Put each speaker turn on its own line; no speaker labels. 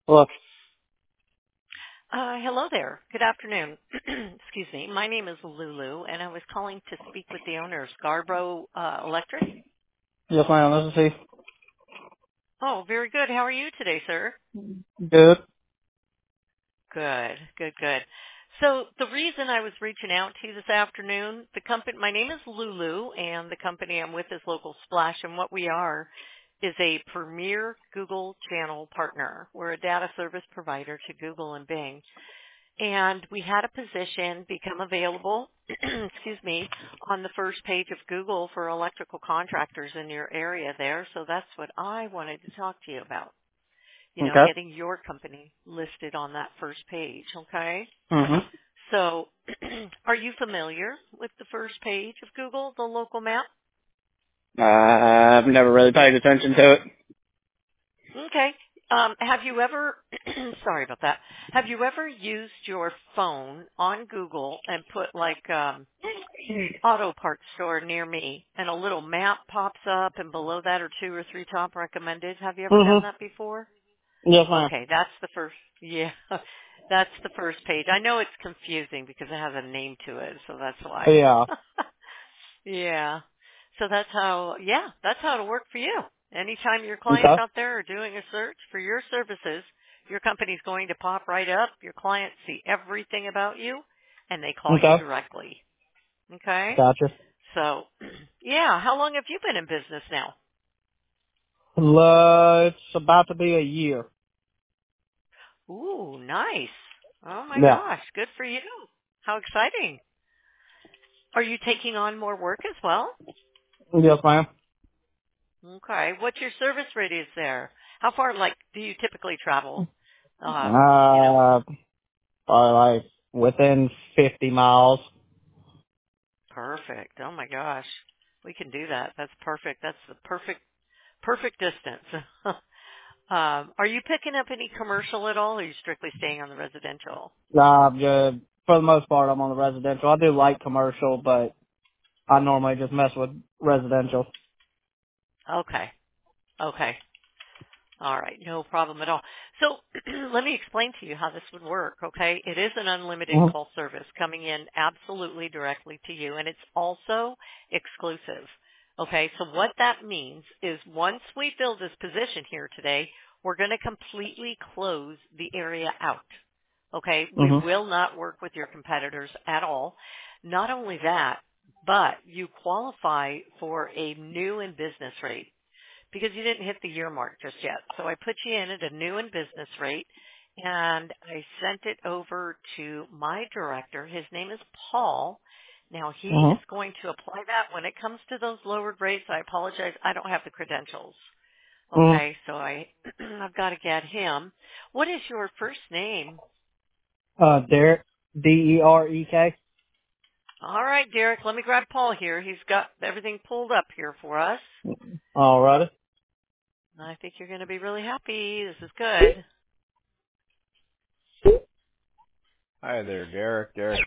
Look,
Hello there. Good afternoon. Excuse me. My name is Lulu, and I was calling to speak with the owner of Scarborough Electric.
yes ma'am, this is
Oh, very good. How are you today, sir?
he. Good.
Good, good, good. So the reason I was reaching out to you this afternoon, my name is Lulu, and the company I'm with is Local Splash, and what we are is a premier Google channel partner. We're a data service provider to Google and Bing. And we had a position become available, excuse me, on the first page of Google for electrical contractors in your area there. So that's what I wanted to talk to you about. You know,
Okay.
getting your company listed on that first page, okay?
Mhm.
So are you familiar with the first page of Google, the local map?
I've never really paid attention to it.
Okay. Have you ever, sorry about that, have you ever used your phone on Google and put like auto parts store near me and a little map pops up and below that are 2 or 3 top recommended? Have you ever done
Mhm.
that before?
Yes ma'am.
Okay, that's the first, yeah, that's the first page. I know it's confusing because it has a name to it, so that's why.
Yeah.
Yeah. So that's how it'll work for you. Anytime your clients
Okay.
out there are doing a search for your services, your company's going to pop right up. Your clients see everything about you and they call you
Okay.
directly. Okay?
Gotcha.
So, yeah, how long have you been in business now?
It's about to be a year.
Ooh, nice. Oh my
Yeah.
gosh, good for you. How exciting. Are you taking on more work as well?
Yes ma'am.
Okay. What's your service radius there? How far, like, do you typically travel? You know,
Uh, Probably like within 50 miles.
perfect. Oh my gosh. We can do that. That's perfect. That's the perfect distance. Are you picking up any commercial at all, or are you strictly staying on the residential?
Just, for the most part, I'm on the residential. I do like commercial, but I normally just mess with residential.
Okay. Okay. All right, no problem at all. So let me explain to you how this would work, okay? It is an unlimited
Mhm.
call service coming in absolutely directly to you, and it's also exclusive. Okay, so what that means is once we fill this position here today, we're going to completely close the area out. Okay, we
Mhm.
will not work with your competitors at all. Not only that, but you qualify for a new and business rate because you didn't hit the year mark just yet. So I put you in at a new and business rate, and I sent it over to my director. His name is Paul. Now he is
Mhm.
going to apply that. When it comes to those lowered rates, I apologize. I don't have the credentials.
Mhm.
Okay, so I've got to get him. What is your first name?
Derek. Derek.
All right, Derek, let me grab Paul here. He's got everything pulled up here for us.
Alrighty.
I think you're going to be really happy. This is good.
Hi there, Derek. Derek